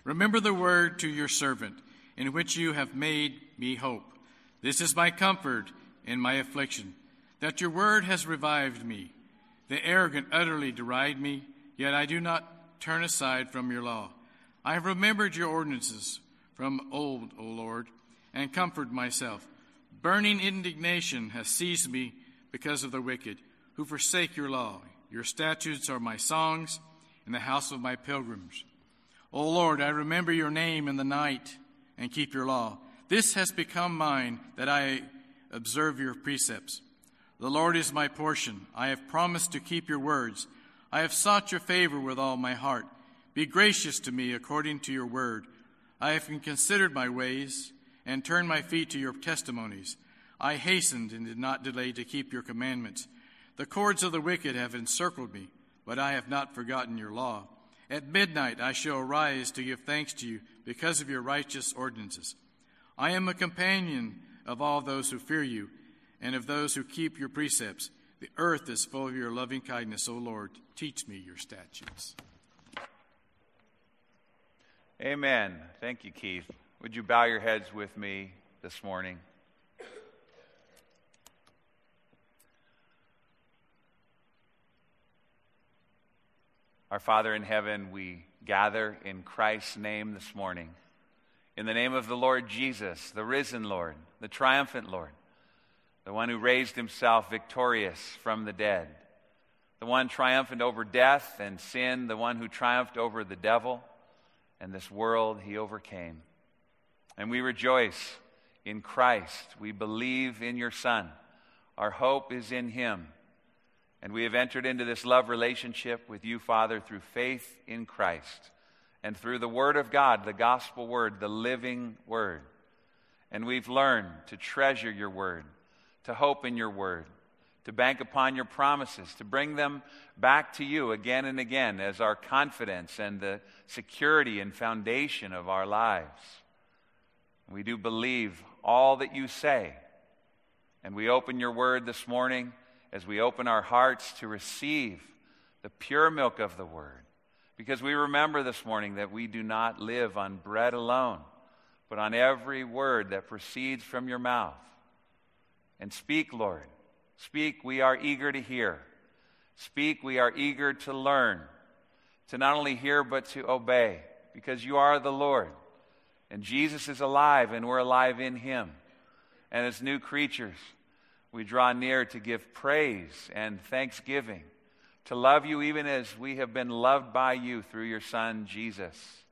Remember the word to your servant, in which you have made me hope. This is my comfort in my affliction, that your word has revived me. The arrogant utterly deride me, yet I do not turn aside from your law. I have remembered your ordinances from old, O Lord, and comforted myself. Burning indignation has seized me because of the wicked, who forsake your law. Your statutes are my songs in the house of my pilgrims. O Lord, I remember your name in the night and keep your law. This has become mine, that I observe your precepts. The Lord is my portion. I have promised to keep your words. I have sought your favor with all my heart. Be gracious to me according to your word. I have considered my ways and turned my feet to your testimonies. I hastened and did not delay to keep your commandments. The cords of the wicked have encircled me, but I have not forgotten your law. At midnight I shall arise to give thanks to you because of your righteous ordinances. I am a companion of all those who fear you and of those who keep your precepts. The earth is full of your loving kindness, O Lord. Teach me your statutes. Amen. Thank you, Keith. Would you bow your heads with me this morning? Our Father in heaven, we gather in Christ's name this morning. In the name of the Lord Jesus, the risen Lord, the triumphant Lord, the one who raised himself victorious from the dead, the one triumphant over death and sin, the one who triumphed over the devil and this world he overcame. And we rejoice in Christ. We believe in your Son. Our hope is in him. And we have entered into this love relationship with you, Father, through faith in Christ and through the Word of God, the gospel word, the living word. And we've learned to treasure your word, to hope in your word, to bank upon your promises, to bring them back to you again and again as our confidence and the security and foundation of our lives. We do believe all that you say. And we open your word this morning as we open our hearts to receive the pure milk of the word. Because we remember this morning that we do not live on bread alone, but on every word that proceeds from your mouth. And speak, Lord. Speak, we are eager to hear. Speak, we are eager to learn. To not only hear, but to obey. Because you are the Lord. And Jesus is alive, and we're alive in him. And as new creatures, we draw near to give praise and thanksgiving, to love you even as we have been loved by you through your Son, Jesus.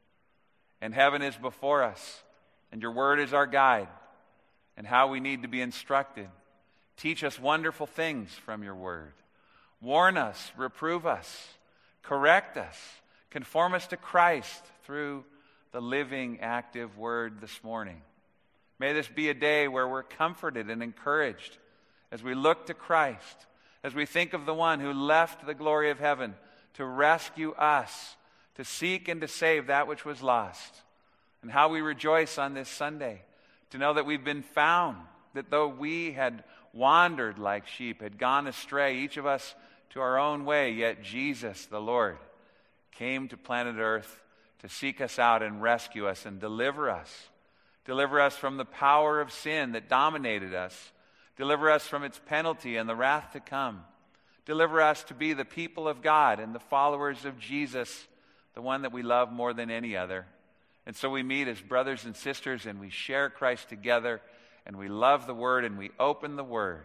And heaven is before us, and your word is our guide, and how we need to be instructed. Teach us wonderful things from your word. Warn us, reprove us, correct us, conform us to Christ through the living, active word this morning. May this be a day where we're comforted and encouraged as we look to Christ, as we think of the one who left the glory of heaven to rescue us, to seek and to save that which was lost, and how we rejoice on this Sunday to know that we've been found, that though we had wandered like sheep, had gone astray, each of us to our own way, yet Jesus, the Lord, came to planet Earth to seek us out and rescue us and deliver us. Deliver us from the power of sin that dominated us. Deliver us from its penalty and the wrath to come. Deliver us to be the people of God and the followers of Jesus, the one that we love more than any other. And so we meet as brothers and sisters and we share Christ together and we love the Word and we open the Word.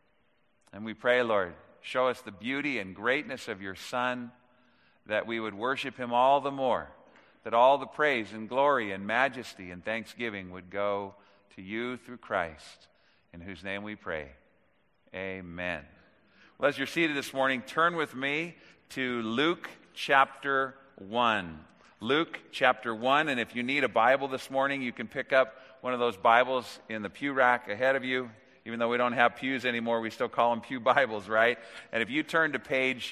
And we pray, Lord, show us the beauty and greatness of your Son, that we would worship him all the more, that all the praise and glory and majesty and thanksgiving would go to you through Christ, in whose name we pray. Amen. Well, as you're seated this morning, turn with me to Luke chapter 1. Luke chapter 1, and if you need a Bible this morning, you can pick up one of those Bibles in the pew rack ahead of you. Even though we don't have pews anymore, we still call them pew Bibles, right? And if you turn to page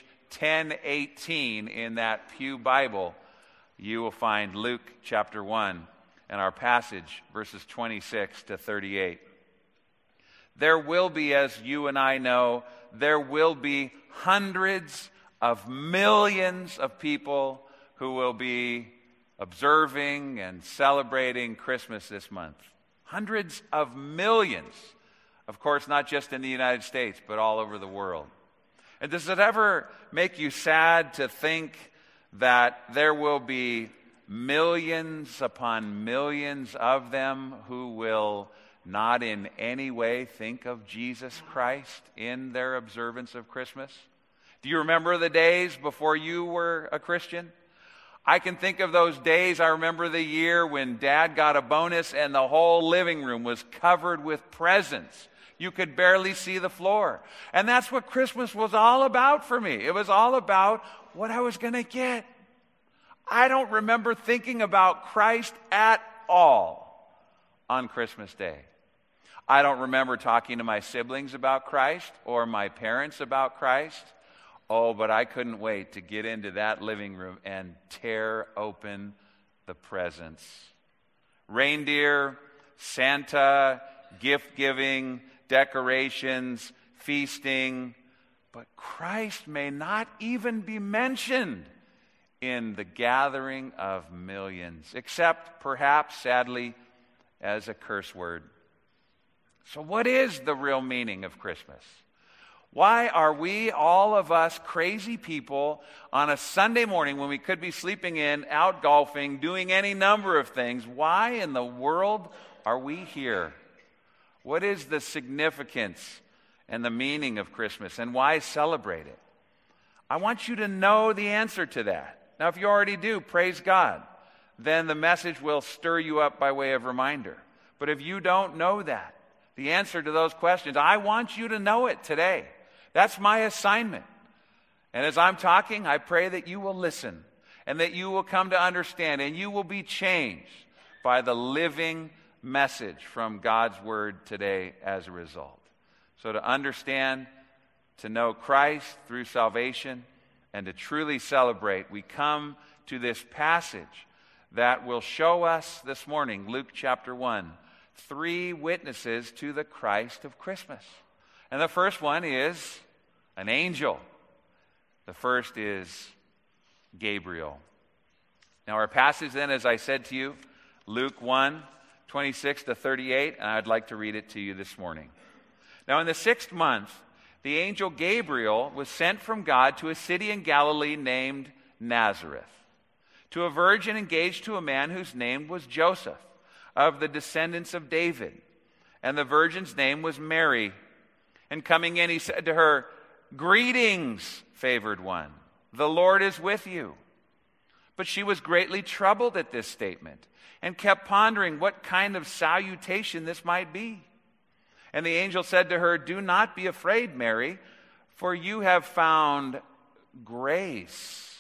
1018 in that pew Bible, you will find Luke chapter 1 and our passage, verses 26 to 38. There will be, as you and I know, there will be hundreds of millions of people who will be observing and celebrating Christmas this month. Hundreds of millions, of course, not just in the United States, but all over the world. And does it ever make you sad to think that there will be millions upon millions of them who will not in any way think of Jesus Christ in their observance of Christmas? Do you remember the days before you were a Christian? I can think of those days. I remember the year when Dad got a bonus and the whole living room was covered with presents. You could barely see the floor. And that's what Christmas was all about for me. It was all about what I was going to get. I don't remember thinking about Christ at all on Christmas Day. I don't remember talking to my siblings about Christ or my parents about Christ. Oh, but I couldn't wait to get into that living room and tear open the presents. Reindeer, Santa, gift-giving, decorations, feasting. But Christ may not even be mentioned in the gathering of millions, except perhaps, sadly, as a curse word. So what is the real meaning of Christmas? Why are we, all of us crazy people, on a Sunday morning when we could be sleeping in, out golfing, doing any number of things, why in the world are we here? What is the significance and the meaning of Christmas, and why celebrate it? I want you to know the answer to that. Now, if you already do, praise God. Then the message will stir you up by way of reminder. But if you don't know that, the answer to those questions, I want you to know it today. That's my assignment. And as I'm talking, I pray that you will listen and that you will come to understand and you will be changed by the living message from God's Word today as a result. So to understand, to know Christ through salvation, and to truly celebrate, we come to this passage that will show us this morning, Luke chapter 1, 3 witnesses to the Christ of Christmas. And the first one is an angel. The first is Gabriel. Now our passage then, as I said to you, Luke 1, 26 to 38, and I'd like to read it to you this morning. Now in the 6th month, the angel Gabriel was sent from God to a city in Galilee named Nazareth, to a virgin engaged to a man whose name was Joseph, of the descendants of David. And the virgin's name was Mary. And coming in, he said to her, "Greetings, favored one. The Lord is with you." But she was greatly troubled at this statement and kept pondering what kind of salutation this might be. And the angel said to her, "Do not be afraid, Mary, for you have found grace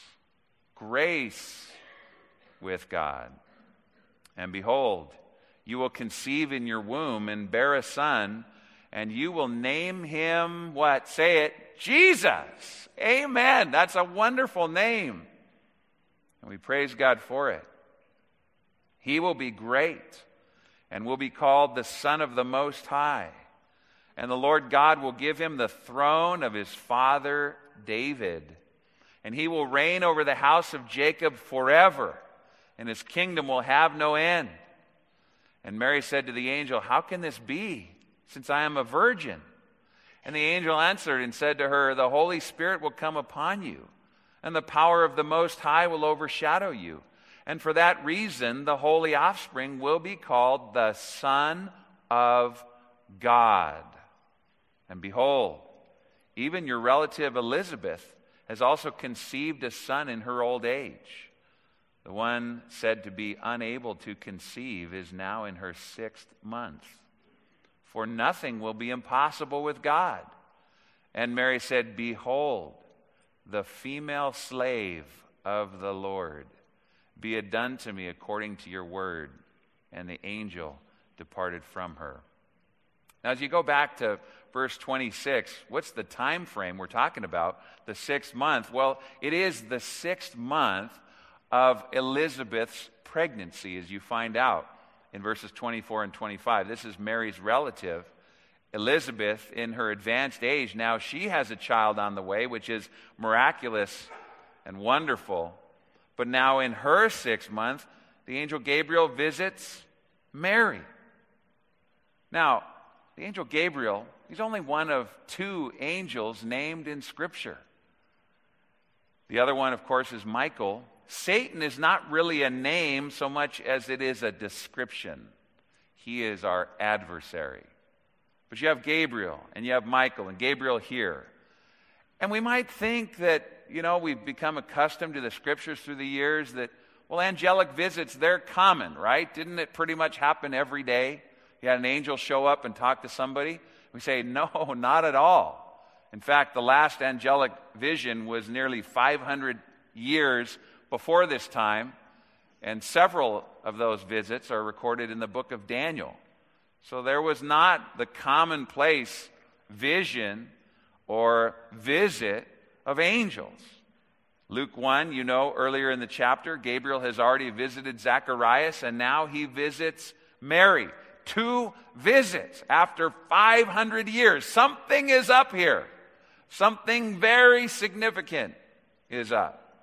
with God. And behold, you will conceive in your womb and bear a son, and you will name him," what? Say it, Jesus. Amen. That's a wonderful name. And we praise God for it. He will be great and will be called the Son of the Most High. And the Lord God will give him the throne of his father David. And he will reign over the house of Jacob forever, and his kingdom will have no end. And Mary said to the angel, "How can this be, since I am a virgin?" And the angel answered and said to her, "The Holy Spirit will come upon you, and the power of the Most High will overshadow you. And for that reason, the holy offspring will be called the Son of God. And behold, even your relative Elizabeth has also conceived a son in her old age. The one said to be unable to conceive is now in her 6th month. For nothing will be impossible with God." And Mary said, "Behold, the female slave of the Lord. Be it done to me according to your word." And the angel departed from her. Now, as you go back to verse 26, what's the time frame we're talking about? The 6th month. Well, it is the 6th month of Elizabeth's pregnancy, as you find out in verses 24 and 25. This is Mary's relative, Elizabeth, in her advanced age. Now she has a child on the way, which is miraculous and wonderful. But now in her 6th month, the angel Gabriel visits Mary. Now, the angel Gabriel, he's only one of 2 angels named in Scripture. The other one, of course, is Michael. Satan is not really a name so much as it is a description. He is our adversary. But you have Gabriel, and you have Michael, and Gabriel here. And we might think that, we've become accustomed to the Scriptures through the years that, well, angelic visits, they're common, right? Didn't it pretty much happen every day? You had an angel show up and talk to somebody. We say, no, not at all. In fact, the last angelic vision was nearly 500 years before this time, and several of those visits are recorded in the book of Daniel. So there was not the commonplace vision or visit of angels. Luke 1, earlier in the chapter, Gabriel has already visited Zacharias, and now he visits Mary. 2 visits after 500 years. Something is up here. Something very significant is up.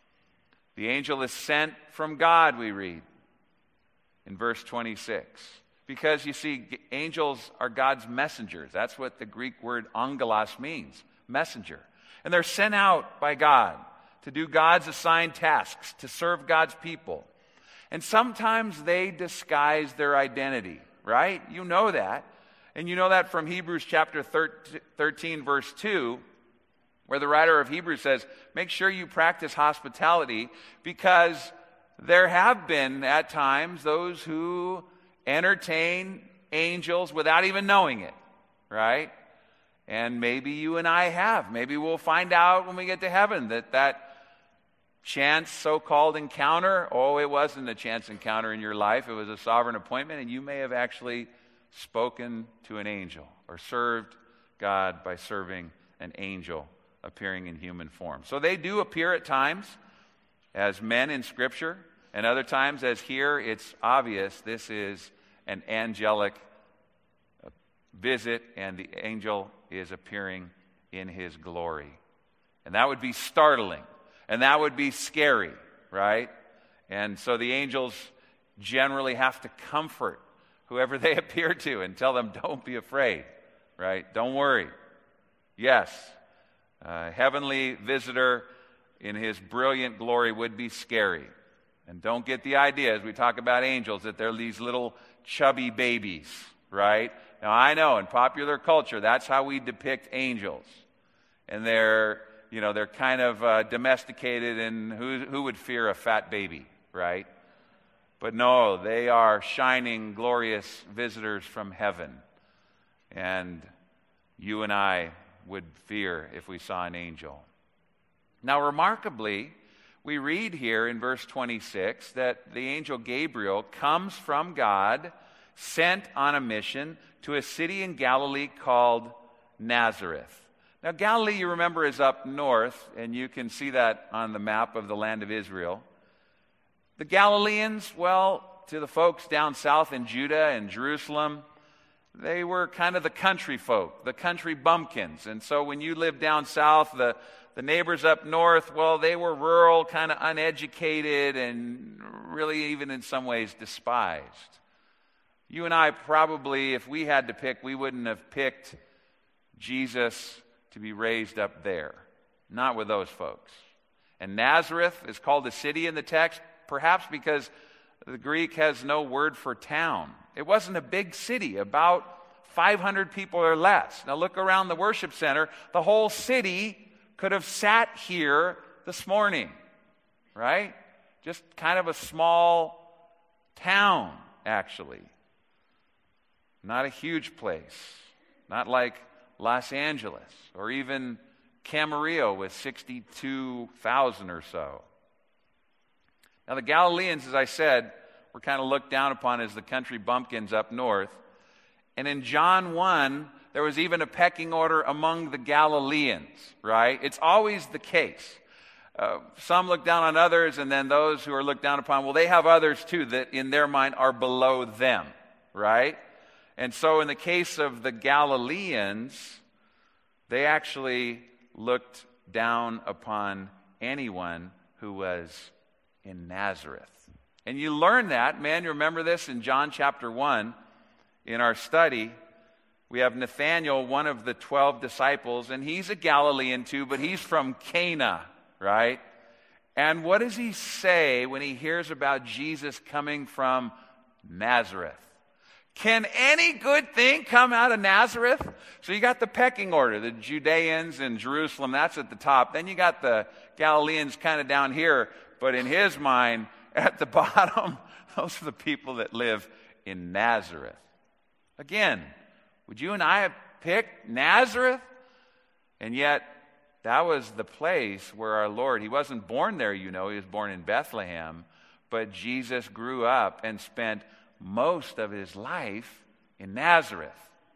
The angel is sent from God, we read in verse 26. Because, you see, angels are God's messengers. That's what the Greek word angelos means, messenger. And they're sent out by God to do God's assigned tasks, to serve God's people. And sometimes they disguise their identity, right? You know that. And you know that from Hebrews chapter 13, verse 2, where the writer of Hebrews says, make sure you practice hospitality, because there have been at times those who entertain angels without even knowing it, right? And maybe you and I have. Maybe we'll find out when we get to heaven that chance so-called encounter, it wasn't a chance encounter in your life. It was a sovereign appointment, and you may have actually spoken to an angel or served God by serving an angel appearing in human form. So they do appear at times as men in Scripture, and other times, as here, it's obvious this is an angelic visit, and the angel is appearing in his glory. And that would be startling, and that would be scary, right? And so the angels generally have to comfort whoever they appear to and tell them, don't be afraid, right? Don't worry. Yes, a heavenly visitor in his brilliant glory would be scary. And don't get the idea, as we talk about angels, that they're these little chubby babies, right? Now, I know in popular culture, that's how we depict angels. And they're kind of domesticated, and who would fear a fat baby, right? But no, they are shining, glorious visitors from heaven. And you and I would fear if we saw an angel. Now, remarkably, we read here in verse 26 that the angel Gabriel comes from God, sent on a mission to a city in Galilee called Nazareth. Now, Galilee, you remember, is up north, and you can see that on the map of the land of Israel. The Galileans, to the folks down south in Judah and Jerusalem, they were kind of the country folk, the country bumpkins. And so when you lived down south, the neighbors up north, they were rural, kind of uneducated, and really even in some ways despised. You and I probably, if we had to pick, we wouldn't have picked Jesus to be raised up there. Not with those folks. And Nazareth is called a city in the text, perhaps because the Greek has no word for town. It wasn't a big city, about 500 people or less. Now look around the worship center. The whole city could have sat here this morning, right? Just kind of a small town, actually. Not a huge place. Not like Los Angeles or even Camarillo with 62,000 or so. Now the Galileans, as I said, were kind of looked down upon as the country bumpkins up north. And in John 1, there was even a pecking order among the Galileans, right? It's always the case. Some look down on others, and then those who are looked down upon, they have others too that in their mind are below them, right? And so in the case of the Galileans, they actually looked down upon anyone who was in Nazareth. And you learn that, man, you remember this in John chapter 1 in our study. We have Nathanael, one of the 12 disciples, and he's a Galilean too, but he's from Cana, right? And what does he say when he hears about Jesus coming from Nazareth? Can any good thing come out of Nazareth? So you got the pecking order, the Judeans in Jerusalem, that's at the top. Then you got the Galileans kind of down here, but in his mind, at the bottom, those are the people that live in Nazareth. Again, would you and I have picked Nazareth? And yet, that was the place where our Lord, he wasn't born there, you know, he was born in Bethlehem, but Jesus grew up and spent most of his life in Nazareth.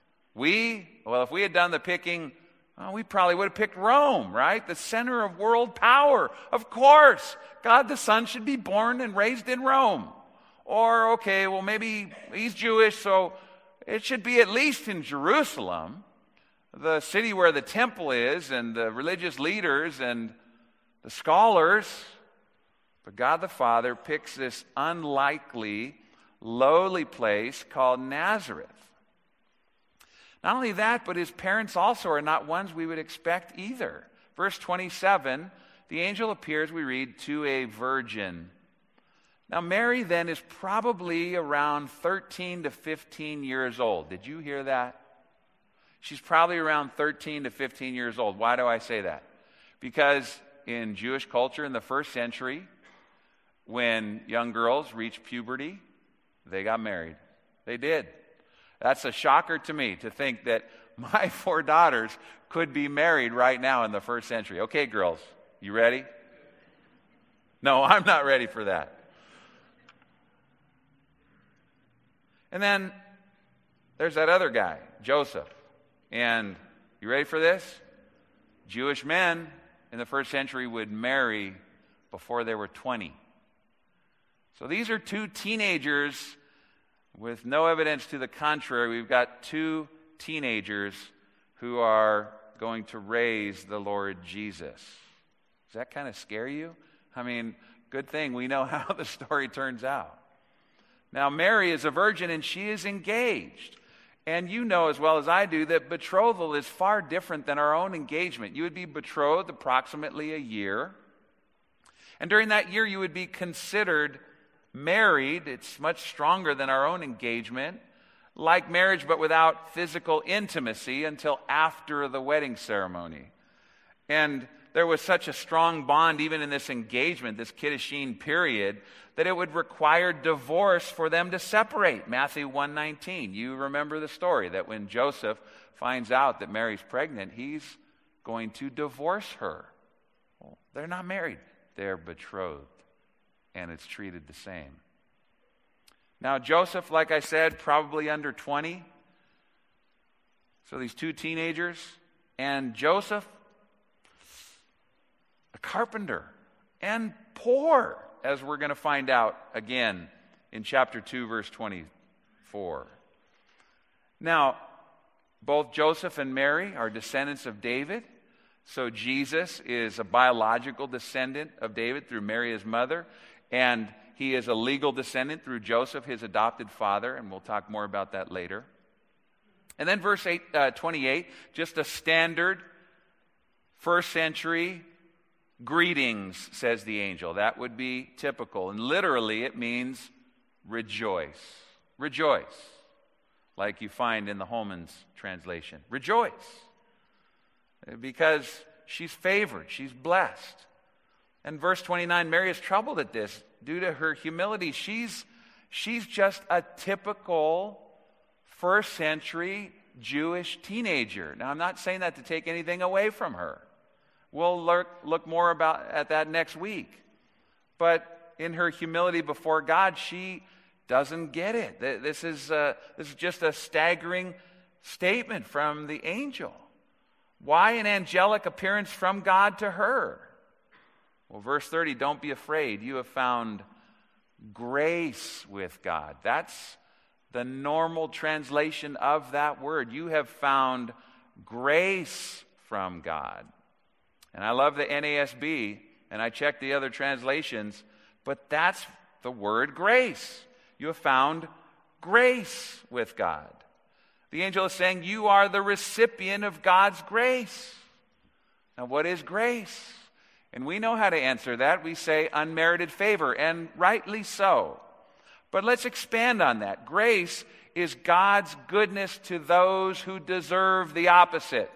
If we had done the picking, we probably would have picked Rome, right? The center of world power. Of course, God the Son should be born and raised in Rome. Or, okay, well, maybe he's Jewish, so it should be at least in Jerusalem, the city where the temple is and the religious leaders and the scholars. But God the Father picks this unlikely, lowly place called Nazareth. Not only that, but his parents also are not ones we would expect either. Verse 27, the angel appears, we read, to a virgin. Now Mary then is probably around 13 to 15 years old. Did you hear that? She's probably around 13 to 15 years old. Why do I say that? Because in Jewish culture in the first century, when young girls reached puberty, they got married. They did. That's a shocker to me to think that my 4 daughters could be married right now in the first century. Okay, girls, you ready? No, I'm not ready for that. And then there's that other guy, Joseph. And you ready for this? Jewish men in the first century would marry before they were 20. So these are 2 teenagers with no evidence to the contrary. We've got 2 teenagers who are going to raise the Lord Jesus. Does that kind of scare you? I mean, good thing we know how the story turns out. Now, Mary is a virgin and she is engaged. And you know as well as I do that betrothal is far different than our own engagement. You would be betrothed approximately a year. And during that year, you would be considered married. It's much stronger than our own engagement. Like marriage, but without physical intimacy until after the wedding ceremony. And there was such a strong bond even in this engagement, this Kiddushin period, that it would require divorce for them to separate. Matthew 1:19. You remember the story that when Joseph finds out that Mary's pregnant, he's going to divorce her. Well, they're not married. They're betrothed. And it's treated the same. Now, Joseph, like I said, probably under 20. So these 2 teenagers. And Joseph, a carpenter, and poor, as we're going to find out again in chapter 2, verse 24. Now, both Joseph and Mary are descendants of David. So Jesus is a biological descendant of David through Mary, his mother. And he is a legal descendant through Joseph, his adopted father. And we'll talk more about that later. And then verse 28, just a standard first century greetings, says the angel. That would be typical. And literally it means rejoice. Rejoice. Like you find in the Holman's translation. Rejoice. Because she's favored. She's blessed. And verse 29, Mary is troubled at this due to her humility. She's just a typical first century Jewish teenager. Now, I'm not saying that to take anything away from her. We'll look more at that next week. But in her humility before God, she doesn't get it. This is just a staggering statement from the angel. Why an angelic appearance from God to her? Well, verse 30, don't be afraid. You have found grace with God. That's the normal translation of that word. You have found grace from God. And I love the NASB, and I checked the other translations. But that's the word grace. You have found grace with God. The angel is saying you are the recipient of God's grace. Now, what is grace? And we know how to answer that. We say unmerited favor, and rightly so. But let's expand on that. Grace is God's goodness to those who deserve the opposite.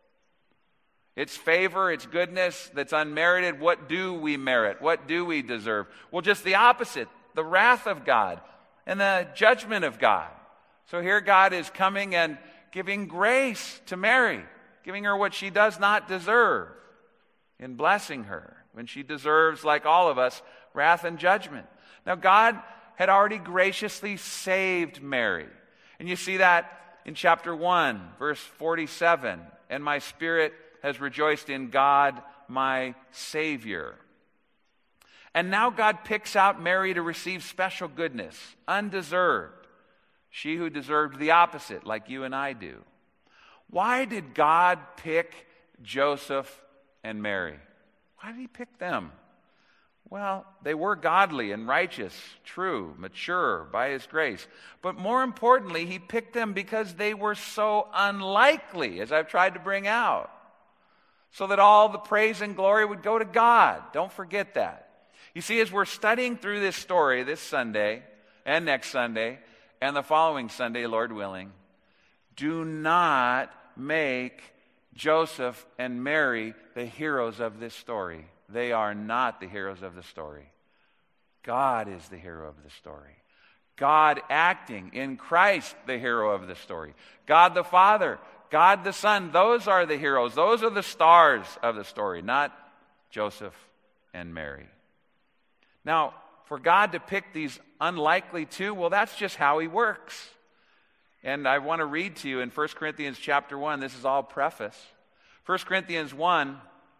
It's favor, it's goodness that's unmerited. What do we merit? What do we deserve? Well, just the opposite, the wrath of God and the judgment of God. So here God is coming and giving grace to Mary, giving her what she does not deserve, in blessing her when she deserves, like all of us, wrath and judgment. Now, God had already graciously saved Mary. And you see that in chapter 1, verse 47. And my spirit has rejoiced in God, my Savior. And now God picks out Mary to receive special goodness, undeserved. She who deserved the opposite, like you and I do. Why did God pick Joseph and Mary? Why did he pick them? Well, they were godly and righteous, true, mature by his grace. But more importantly, he picked them because they were so unlikely, as I've tried to bring out, so that all the praise and glory would go to God. Don't forget that. You see, as we're studying through this story this Sunday and next Sunday and the following Sunday, Lord willing, do not make Joseph and Mary the heroes of this story. They are not the heroes of the story. God is the hero of the story. God acting in Christ, the hero of the story. God the Father, God the Son, those are the heroes. Those are the stars of the story, not Joseph and Mary. Now, for God to pick these unlikely two, well, that's just how he works. And I want to read to you in 1 Corinthians chapter 1. This is all preface. 1 Corinthians 1,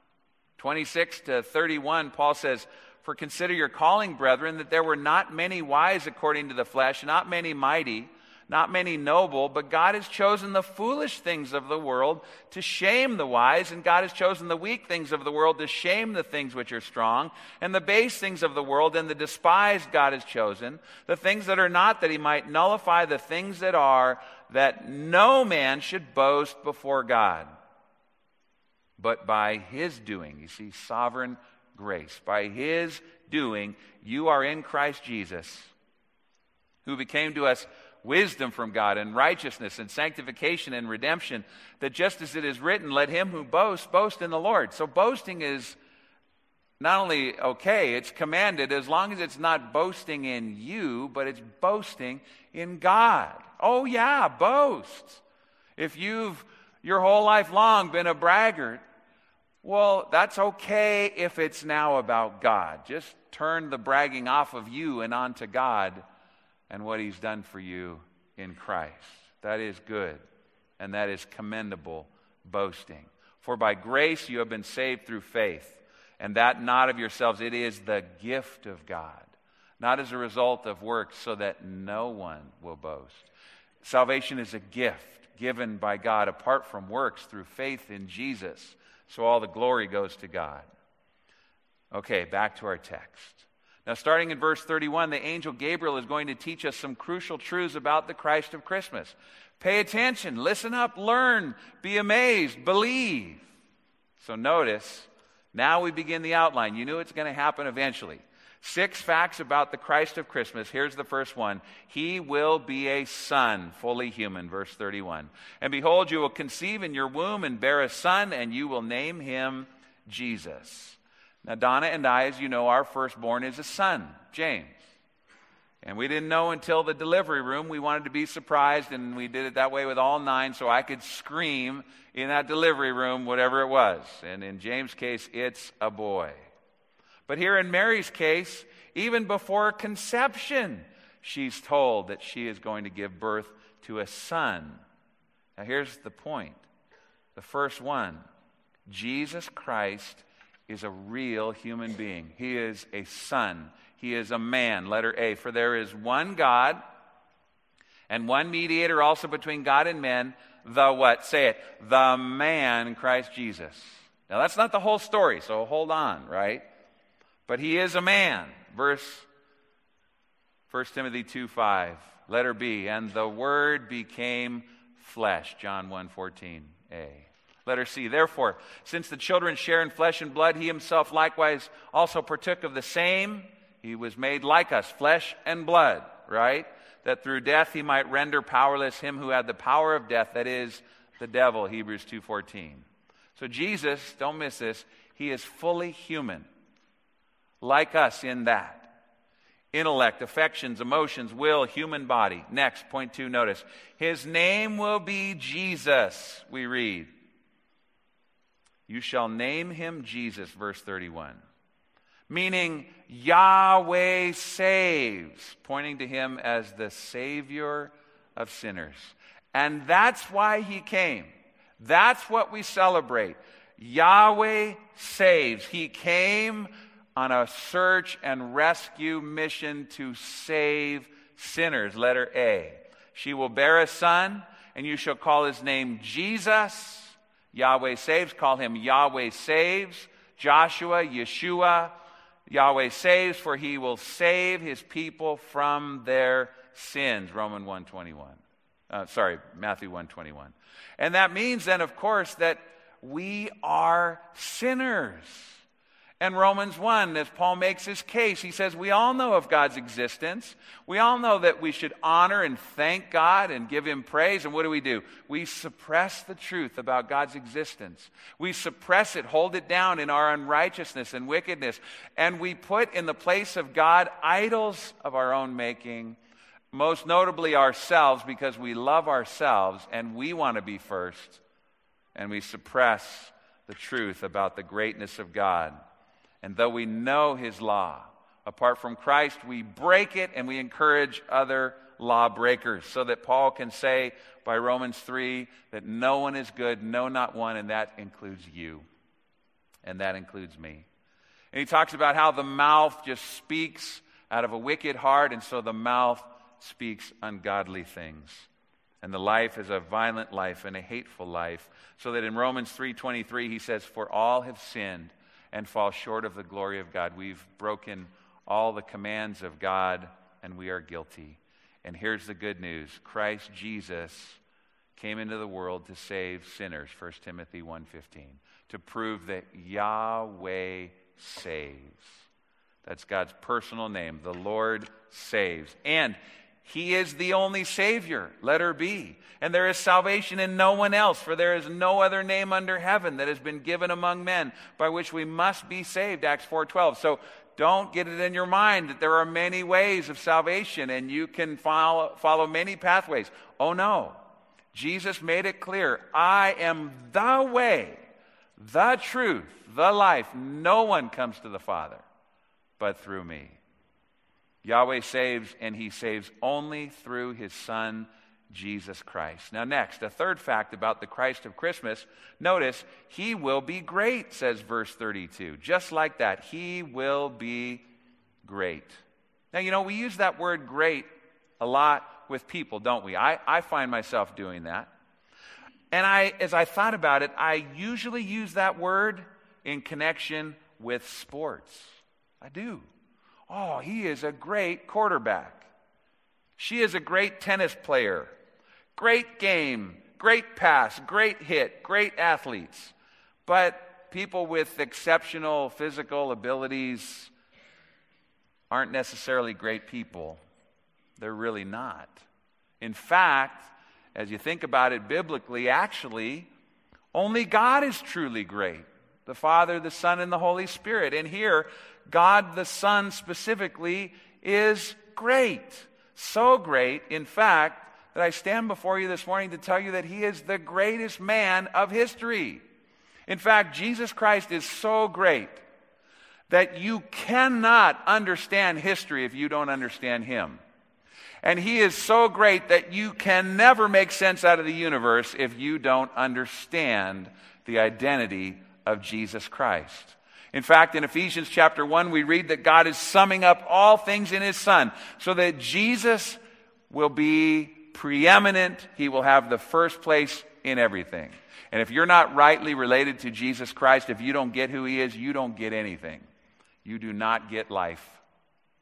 26 to 31, Paul says, "For consider your calling, brethren, that there were not many wise according to the flesh, not many mighty, not many noble, but God has chosen the foolish things of the world to shame the wise, and God has chosen the weak things of the world to shame the things which are strong, and the base things of the world and the despised God has chosen, the things that are not, that he might nullify the things that are, that no man should boast before God. But by his doing," you see, sovereign grace, "by his doing, you are in Christ Jesus, who became to us wisdom from God and righteousness and sanctification and redemption, that just as it is written, let him who boasts, boast in the Lord." So boasting is not only okay, it's commanded as long as it's not boasting in you, but it's boasting in God. Oh yeah, boast. If you've your whole life long been a braggart, well, that's okay if it's now about God. Just turn the bragging off of you and onto God and what he's done for you in Christ. That is good, and that is commendable boasting. For by grace you have been saved through faith, and that not of yourselves. It is the gift of God, not as a result of works, so that no one will boast. Salvation is a gift given by God apart from works through faith in Jesus. So all the glory goes to God. Okay, back to our text. Now, starting in verse 31, the angel Gabriel is going to teach us some crucial truths about the Christ of Christmas. Pay attention, listen up, learn, be amazed, believe. So notice, now we begin the outline. You knew it's going to happen eventually. 6 facts about the Christ of Christmas. Here's the first one. He will be a son, fully human, verse 31. "And behold, you will conceive in your womb and bear a son, and you will name him Jesus." Now, Donna and I, as you know, our firstborn is a son, James. And we didn't know until the delivery room. We wanted to be surprised, and we did it that way with all 9, so I could scream in that delivery room, whatever it was. And in James' case, it's a boy. But here in Mary's case, even before conception, she's told that she is going to give birth to a son. Now here's the point. The first one, Jesus Christ is a real human being. He is a son. He is a man, letter A. For there is one God and one mediator also between God and men, the what? Say it. The man, Christ Jesus. Now that's not the whole story, so hold on, right? But he is a man, verse 1 Timothy 2:5, letter B, and the Word became flesh, John 1:14a. Letter C, therefore, since the children share in flesh and blood, he himself likewise also partook of the same. He was made like us, flesh and blood, right? That through death he might render powerless him who had the power of death, that is, the devil, Hebrews 2:14. So Jesus, don't miss this, he is fully human, like us in that. Intellect, affections, emotions, will, human body. Next, point 2, notice. His name will be Jesus, we read. You shall name him Jesus, verse 31. Meaning Yahweh saves, pointing to him as the Savior of sinners. And that's why he came. That's what we celebrate. Yahweh saves. He came on a search and rescue mission to save sinners. Letter A. She will bear a son, and you shall call his name Jesus. Yahweh saves. Call him Yahweh saves. Joshua, Yeshua. Yahweh saves, for he will save his people from their sins. Matthew 1:21. And that means then, of course, that we are sinners. And Romans 1, as Paul makes his case, he says we all know of God's existence. We all know that we should honor and thank God and give him praise. And what do? We suppress the truth about God's existence. We suppress it, hold it down in our unrighteousness and wickedness. And we put in the place of God idols of our own making, most notably ourselves, because we love ourselves and we want to be first. And we suppress the truth about the greatness of God. And though we know his law, apart from Christ, we break it and we encourage other lawbreakers, so that Paul can say by Romans 3 that no one is good, no, not one, and that includes you. And that includes me. And he talks about how the mouth just speaks out of a wicked heart, and so the mouth speaks ungodly things. And the life is a violent life and a hateful life, so that in Romans 3:23 he says, for all have sinned and fall short of the glory of God. We've broken all the commands of God, and we are guilty. And here's the good news. Christ Jesus came into the world to save sinners, 1 Timothy 1:15, to prove that Yahweh saves. That's God's personal name. The Lord saves. And he is the only Savior, letter B. And there is salvation in no one else, for there is no other name under heaven that has been given among men by which we must be saved, Acts 4:12. So don't get it in your mind that there are many ways of salvation and you can follow many pathways. Oh no. Jesus made it clear, I am the way, the truth, the life. No one comes to the Father but through me. Yahweh saves, and he saves only through his Son, Jesus Christ. Now next, a third fact about the Christ of Christmas. Notice, he will be great, says verse 32. Just like that, he will be great. Now, we use that word great a lot with people, don't we? I find myself doing that. And as I thought about it, I usually use that word in connection with sports. I do. Oh, he is a great quarterback. She is a great tennis player. Great game, great pass, great hit, great athletes. But people with exceptional physical abilities aren't necessarily great people. They're really not. In fact, as you think about it biblically, actually, only God is truly great. The Father, the Son, and the Holy Spirit. And here, God the Son specifically is great. So great, in fact, that I stand before you this morning to tell you that he is the greatest man of history. In fact, Jesus Christ is so great that you cannot understand history if you don't understand him. And he is so great that you can never make sense out of the universe if you don't understand the identity of Jesus Christ. In fact, in Ephesians chapter 1, we read that God is summing up all things in his Son, so that Jesus will be preeminent. He will have the first place in everything. And if you're not rightly related to Jesus Christ, if you don't get who he is, you don't get anything. You do not get life.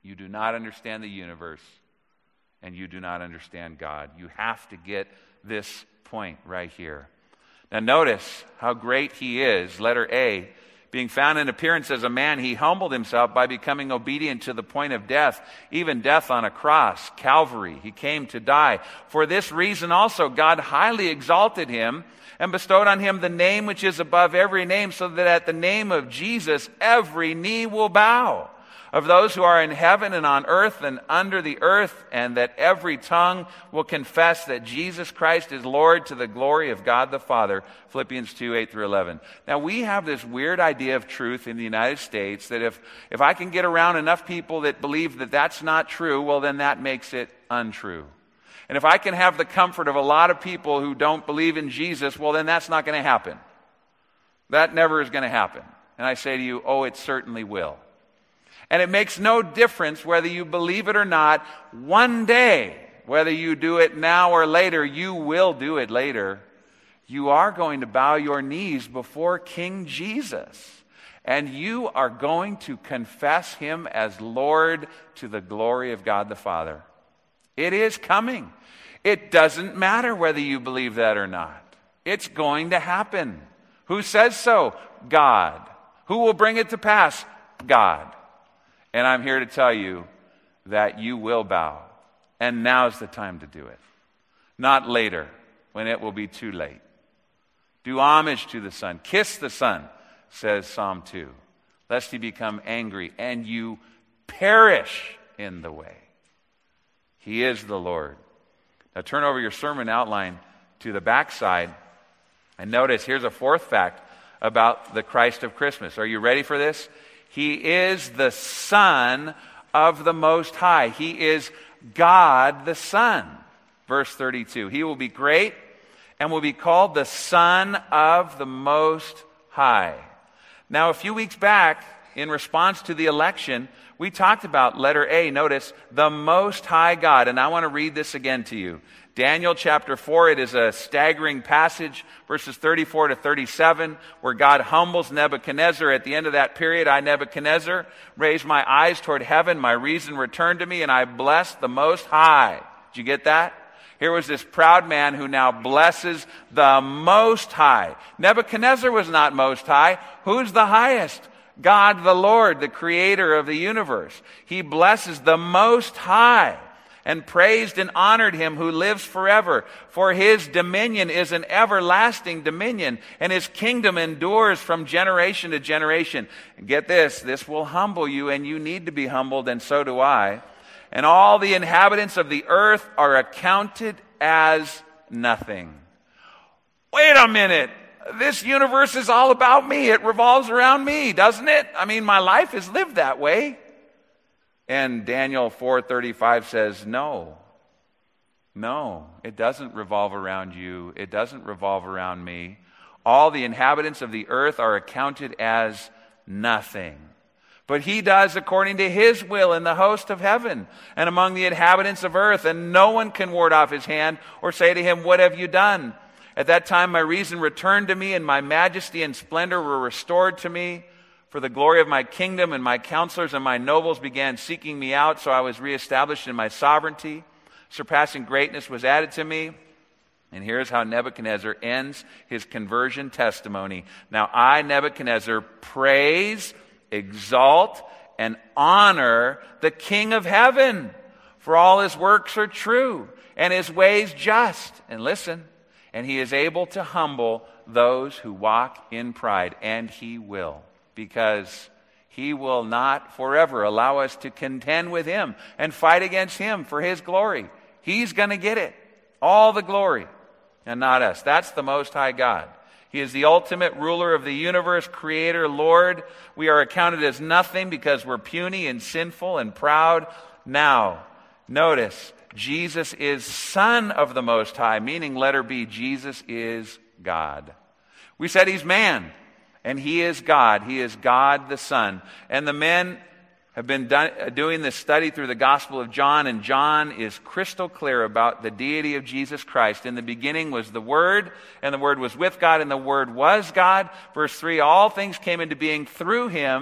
You do not understand the universe, and you do not understand God. You have to get this point right here. Now notice how great he is. Letter A, being found in appearance as a man, he humbled himself by becoming obedient to the point of death, even death on a cross, Calvary. He came to die. For this reason also God highly exalted him and bestowed on him the name which is above every name, so that at the name of Jesus every knee will bow, of those who are in heaven and on earth and under the earth, and that every tongue will confess that Jesus Christ is Lord, to the glory of God the Father. Philippians 2, 8 through 11. Now we have this weird idea of truth in the United States that if I can get around enough people that believe that that's not true, well then that makes it untrue. And if I can have the comfort of a lot of people who don't believe in Jesus, well then that's not going to happen. That never is going to happen. And I say to you, oh, it certainly will. And it makes no difference whether you believe it or not. One day, whether you do it now or later, you will do it later. You are going to bow your knees before King Jesus. And you are going to confess him as Lord, to the glory of God the Father. It is coming. It doesn't matter whether you believe that or not. It's going to happen. Who says so? God. Who will bring it to pass? God. And I'm here to tell you that you will bow. And now's the time to do it. Not later, when it will be too late. Do homage to the Son. Kiss the Son, says Psalm 2, lest he become angry and you perish in the way. He is the Lord. Now turn over your sermon outline to the backside and notice here's a fourth fact about the Christ of Christmas. Are you ready for this? He is the Son of the Most High. He is God the Son. Verse 32. He will be great and will be called the Son of the Most High. Now, a few weeks back, in response to the election, we talked about letter A. Notice, the Most High God. And I want to read this again to you. Daniel chapter 4, it is a staggering passage, verses 34 to 37, where God humbles Nebuchadnezzar. At the end of that period, I, Nebuchadnezzar, raised my eyes toward heaven, my reason returned to me, and I blessed the Most High. Did you get that? Here was this proud man who now blesses the Most High. Nebuchadnezzar was not Most High. Who's the highest? God the Lord, the creator of the universe. He blesses the Most High and praised and honored him who lives forever. For his dominion is an everlasting dominion, and his kingdom endures from generation to generation. And get this will humble you, and you need to be humbled, and so do I. And all the inhabitants of the earth are accounted as nothing. Wait a minute. This universe is all about me. It revolves around me, doesn't it? I mean, my life is lived that way. And Daniel 4:35 says, no, it doesn't revolve around you. It doesn't revolve around me. All the inhabitants of the earth are accounted as nothing. But he does according to his will in the host of heaven and among the inhabitants of earth, and no one can ward off his hand or say to him, what have you done? At that time my reason returned to me, and my majesty and splendor were restored to me. For the glory of my kingdom, and my counselors and my nobles began seeking me out, so I was reestablished in my sovereignty. Surpassing greatness was added to me. And here's how Nebuchadnezzar ends his conversion testimony. Now I, Nebuchadnezzar, praise, exalt, and honor the King of heaven. For all his works are true, and his ways just. And listen, and he is able to humble those who walk in pride, and he will. Because he will not forever allow us to contend with him and fight against him for his glory. He's going to get it. All the glory. And not us. That's the Most High God. He is the ultimate ruler of the universe, creator, Lord. We are accounted as nothing because we're puny and sinful and proud. Now, notice, Jesus is Son of the Most High, meaning letter B, Jesus is God. We said he's man. And he is God. He is God the Son. And the men have been doing this study through the Gospel of John, and John is crystal clear about the deity of Jesus Christ. In the beginning was the Word, and the Word was with God, and the Word was God. Verse 3, all things came into being through him,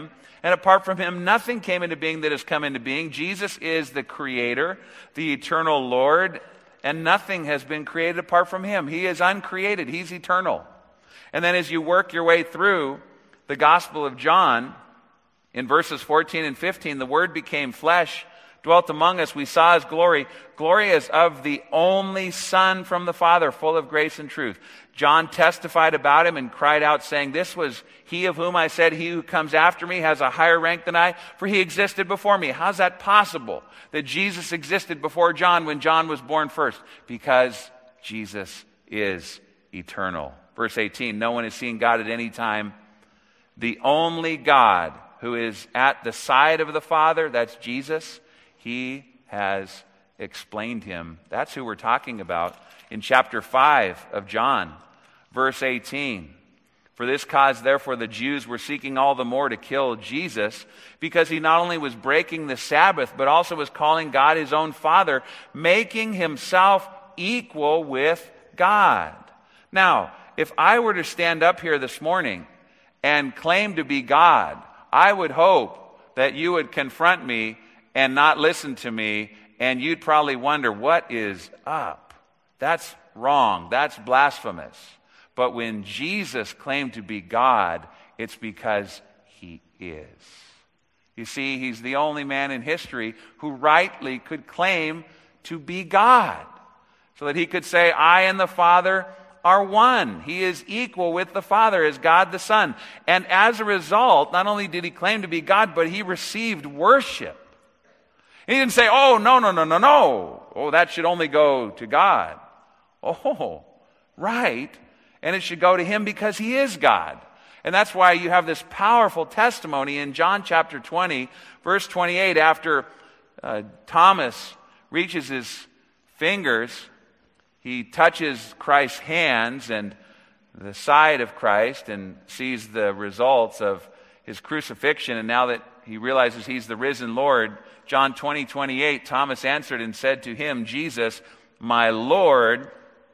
and apart from him, nothing came into being that has come into being. Jesus is the creator, the eternal Lord, and nothing has been created apart from him. He is uncreated. He's eternal. And then as you work your way through the Gospel of John, in verses 14 and 15, the Word became flesh, dwelt among us. We saw his glory. Glory is of the only Son from the Father, full of grace and truth. John testified about him and cried out, saying, "This was he of whom I said, he who comes after me has a higher rank than I, for he existed before me." How's that possible, that Jesus existed before John when John was born first? Because Jesus is eternal. Verse 18, no one has seen God at any time. The only God who is at the side of the Father, that's Jesus, he has explained him. That's who we're talking about in chapter 5 of John, verse 18. For this cause, therefore, the Jews were seeking all the more to kill Jesus, because he not only was breaking the Sabbath, but also was calling God his own Father, making himself equal with God. Now, if I were to stand up here this morning and claim to be God, I would hope that you would confront me and not listen to me, and you'd probably wonder, what is up? That's wrong. That's blasphemous. But when Jesus claimed to be God, it's because he is. You see, he's the only man in history who rightly could claim to be God, so that he could say, I and the Father are one. He is equal with the Father as God the Son. And as a result, not only did he claim to be God, but he received worship. He didn't say, oh, no. Oh, that should only go to God. Oh, right. And it should go to him because he is God. And that's why you have this powerful testimony in John chapter 20, verse 28, after Thomas reaches his fingers, he touches Christ's hands and the side of Christ and sees the results of his crucifixion. And now that he realizes he's the risen Lord, John 20:28, Thomas answered and said to him, Jesus, my Lord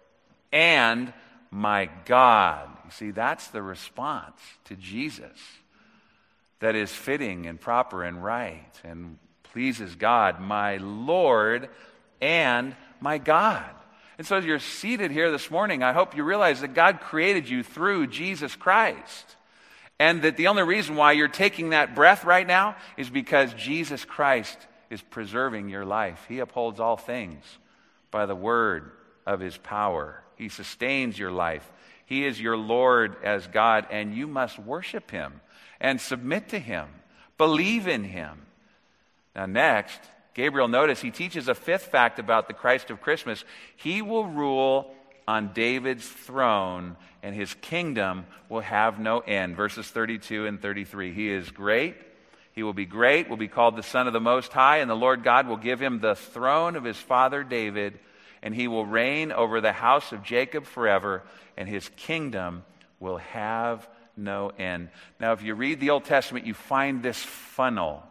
and my God. You see, that's the response to Jesus that is fitting and proper and right and pleases God. My Lord and my God. And so as you're seated here this morning, I hope you realize that God created you through Jesus Christ. And that the only reason why you're taking that breath right now is because Jesus Christ is preserving your life. He upholds all things by the word of his power. He sustains your life. He is your Lord as God, and you must worship him and submit to him. Believe in him. Now next, Gabriel, notice, he teaches a fifth fact about the Christ of Christmas. He will rule on David's throne, and his kingdom will have no end. Verses 32 and 33. He is great. He will be great, will be called the Son of the Most High, and the Lord God will give him the throne of his father David, and he will reign over the house of Jacob forever, and his kingdom will have no end. Now, if you read the Old Testament, you find this funnel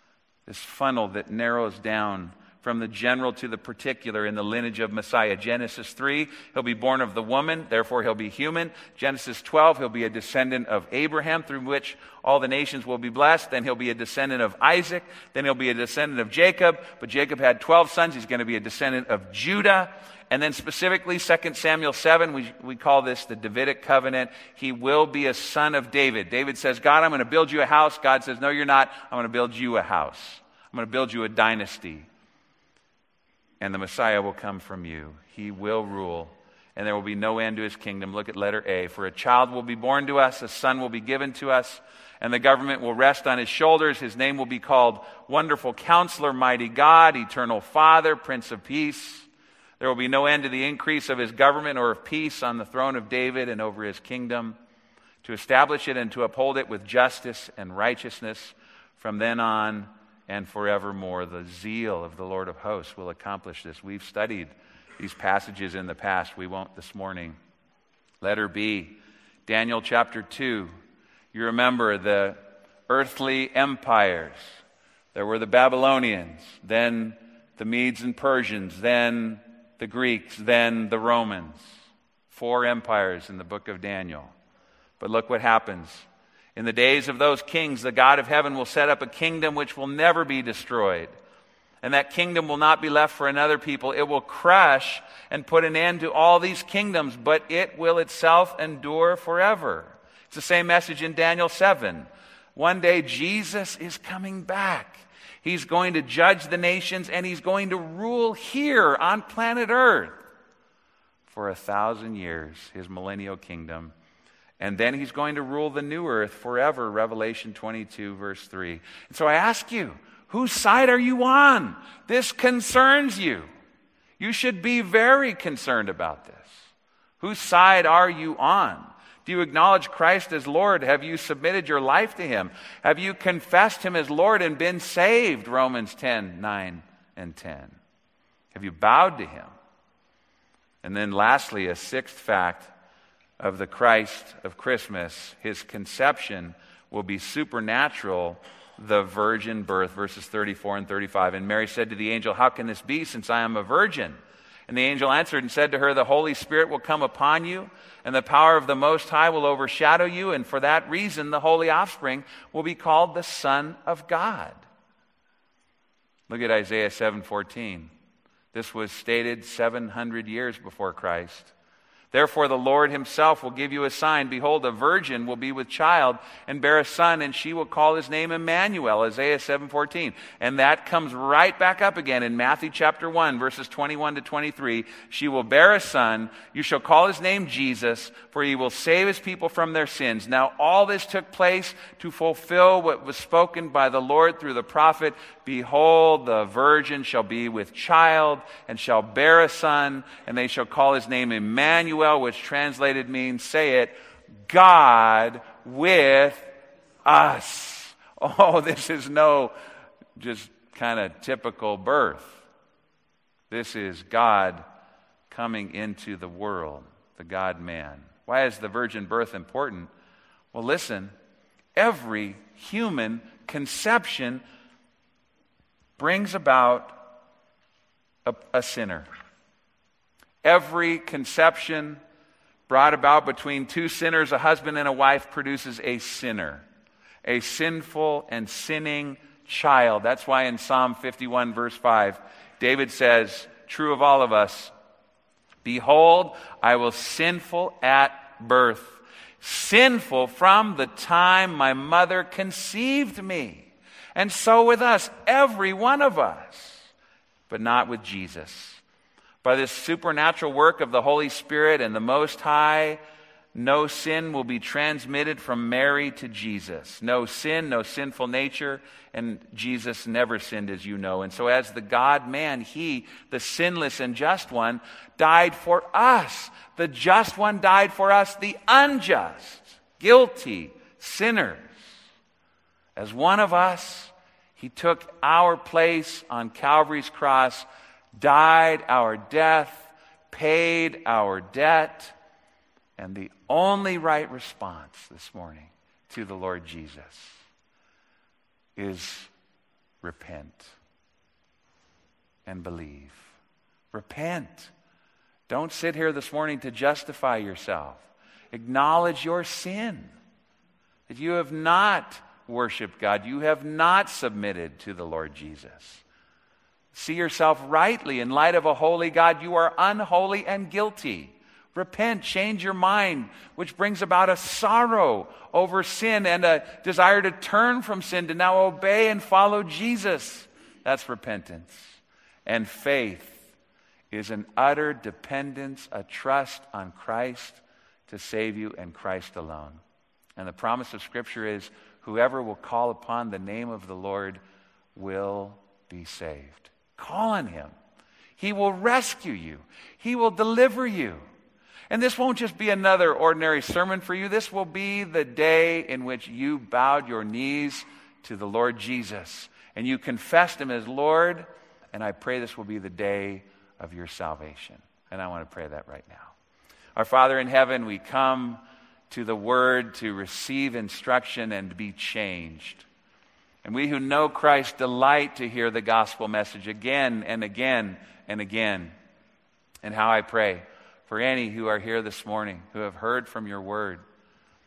that narrows down from the general to the particular in the lineage of Messiah. Genesis 3, he'll be born of the woman, therefore he'll be human. Genesis 12, he'll be a descendant of Abraham, through which all the nations will be blessed. Then he'll be a descendant of Isaac. Then he'll be a descendant of Jacob. But Jacob had 12 sons. He's going to be a descendant of Judah. And then specifically, 2 Samuel 7, we call this the Davidic covenant. He will be a son of David. David says, God, I'm going to build you a house. God says, no, you're not. I'm going to build you a house. I'm going to build you a dynasty. And the Messiah will come from you. He will rule, and there will be no end to his kingdom. Look at letter A. For a child will be born to us, a son will be given to us, and the government will rest on his shoulders. His name will be called Wonderful Counselor, Mighty God, Eternal Father, Prince of Peace. There will be no end to the increase of his government or of peace on the throne of David and over his kingdom, to establish it and to uphold it with justice and righteousness from then on and forevermore. The zeal of the Lord of hosts will accomplish this. We've studied these passages in the past. We won't this morning. Letter B, Daniel chapter 2. You remember the earthly empires. There were the Babylonians, then the Medes and Persians, then the Greeks, then the Romans. 4 empires in the book of Daniel. But look what happens. In the days of those kings, the God of heaven will set up a kingdom which will never be destroyed. And that kingdom will not be left for another people. It will crush and put an end to all these kingdoms, but it will itself endure forever. It's the same message in Daniel 7. One day Jesus is coming back. He's going to judge the nations, and he's going to rule here on planet Earth for 1,000 years, his millennial kingdom. And then he's going to rule the new earth forever, Revelation 22, verse 3. And so I ask you, whose side are you on? This concerns you. You should be very concerned about this. Whose side are you on? Do you acknowledge Christ as Lord? Have you submitted your life to him? Have you confessed him as Lord and been saved? Romans 10, 9, and 10. Have you bowed to him? And then lastly, a sixth fact of the Christ of Christmas, his conception will be supernatural, the virgin birth, verses 34 and 35. And Mary said to the angel, "How can this be, since I am a virgin?" And the angel answered and said to her, "The Holy Spirit will come upon you, and the power of the Most High will overshadow you, and for that reason the holy offspring will be called the Son of God." Look at Isaiah 7:14. This was stated 700 years before Christ. "Therefore the Lord himself will give you a sign. Behold, a virgin will be with child and bear a son, and she will call his name Emmanuel," Isaiah 7:14. And that comes right back up again in Matthew chapter 1, verses 21 to 23. "She will bear a son. You shall call his name Jesus, for he will save his people from their sins." Now all this took place to fulfill what was spoken by the Lord through the prophet. "Behold, the virgin shall be with child and shall bear a son, and they shall call his name Emmanuel," which translated means, say it, God with us. Oh, this is no just kind of typical birth. This is God coming into the world, the God-man. Why is the virgin birth important? Well, listen, every human conception brings about a sinner. Every conception brought about between two sinners, a husband and a wife, produces a sinner, a sinful and sinning child. That's why in Psalm 51, verse 5, David says, true of all of us, "Behold, I was sinful at birth, sinful from the time my mother conceived me." And so with us, every one of us, but not with Jesus. By this supernatural work of the Holy Spirit and the Most High, no sin will be transmitted from Mary to Jesus. No sin, no sinful nature, and Jesus never sinned, as you know. And so as the God-man, he, the sinless and just one, died for us. The just one died for us, the unjust, guilty sinners. As one of us, he took our place on Calvary's cross, died our death, paid our debt, and the only right response this morning to the Lord Jesus is repent and believe. Repent. Don't sit here this morning to justify yourself. Acknowledge your sin, that you have not worshiped God. You have not submitted to the Lord Jesus. See yourself rightly in light of a holy God. You are unholy and guilty. Repent, change your mind, which brings about a sorrow over sin and a desire to turn from sin, to now obey and follow Jesus. That's repentance. And faith is an utter dependence, a trust on Christ to save you and Christ alone. And the promise of Scripture is, whoever will call upon the name of the Lord will be saved. Call on him. He will rescue you. He will deliver you. And this won't just be another ordinary sermon for you. This will be the day in which you bowed your knees to the Lord Jesus and you confessed him as Lord. And I pray this will be the day of your salvation. And I want to pray that right now. Our Father in heaven, we come to the Word to receive instruction and to be changed. And we who know Christ delight to hear the gospel message again and again and again. And how I pray for any who are here this morning who have heard from your Word,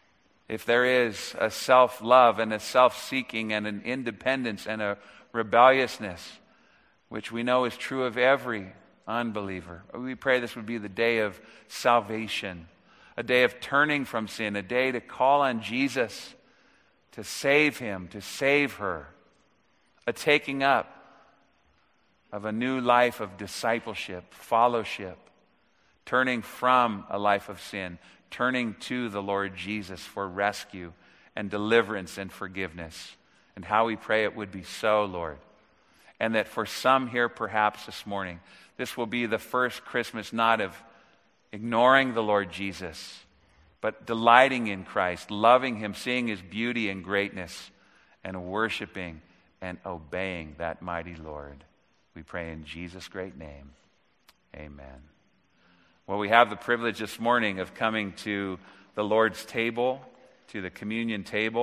if there is a self-love and a self-seeking and an independence and a rebelliousness, which we know is true of every unbeliever, we pray this would be the day of salvation, a day of turning from sin, a day to call on Jesus to save him, to save her, a taking up of a new life of discipleship, fellowship, turning from a life of sin, turning to the Lord Jesus for rescue and deliverance and forgiveness. And how we pray it would be so, Lord. And that for some here perhaps this morning, this will be the first Christmas not of ignoring the Lord Jesus, but delighting in Christ, loving him, seeing his beauty and greatness, and worshiping and obeying that mighty Lord. We pray in Jesus' great name. Amen. Well, we have the privilege this morning of coming to the Lord's table, to the communion table.